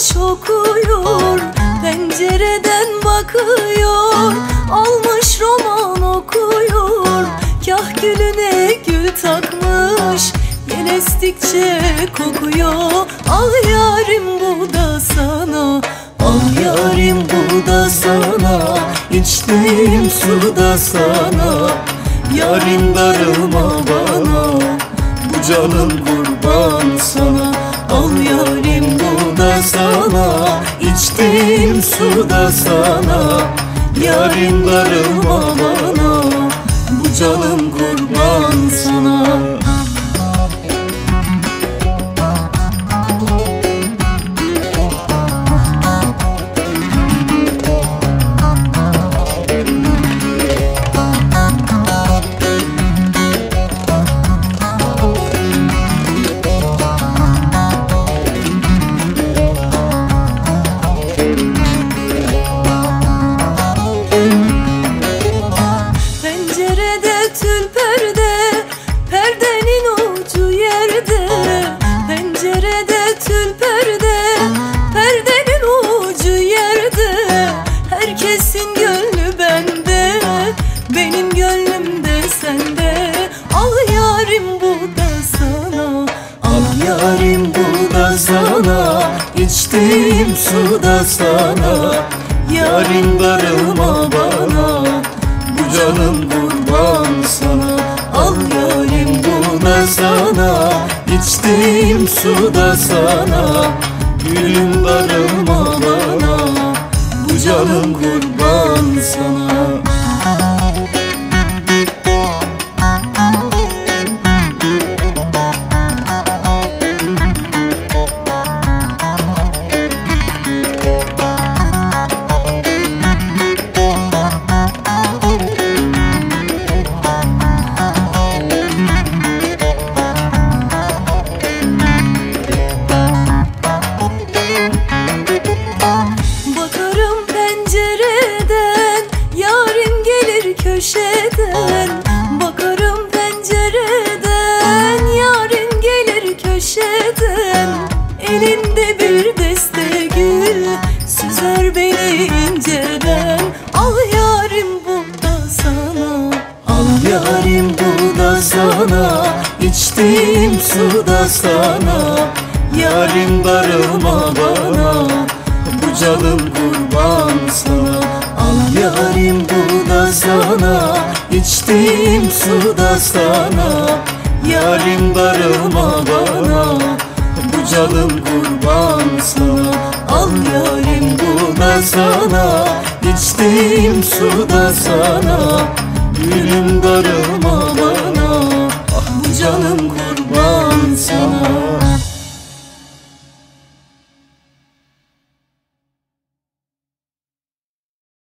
almış okuyor, pencereden bakıyor. Almış roman okuyor, kah gülüne gül takmış, yel estikçe kokuyor. Al yarim bu da sana, al yarim bu da sana, içtiğim su da sana. Yarim darılma bana, bu canım kurban sana. Al yarim bu da sana, içtiğim su da sana. Yarim darılma bana, bu canım kurban sana. Pencerede tül perde, perdenin ucu yerde. Pencerede tül perde, perdenin ucu yerde. Herkesin gönlü bende, benim gönlüm de sende. Al yarim bu da sana, al yarim bu da sana, içtiğim su da sana. Yarim darılma bana, bu canım kurban sana. Al yarim bu da sana, içtiğim su da sana. Gülüm darılma bana, bu canım kurban sana. Bakarım pencereden, yarim gelir köşeden. Bakarım pencereden, yarim gelir köşeden. Elinde bir deste gül, süzer beni inceden. Al yarim bu da sana, al yarim bu da sana, içtiğim su da sana. Yarim darılma bana, bu canım kurban sana. Al yarim bu da sana, içtiğim su da sana. Yarim darılma bana, bu canım kurban sana. Al yarim bu da sana, içtiğim su da sana. Gülüm darılma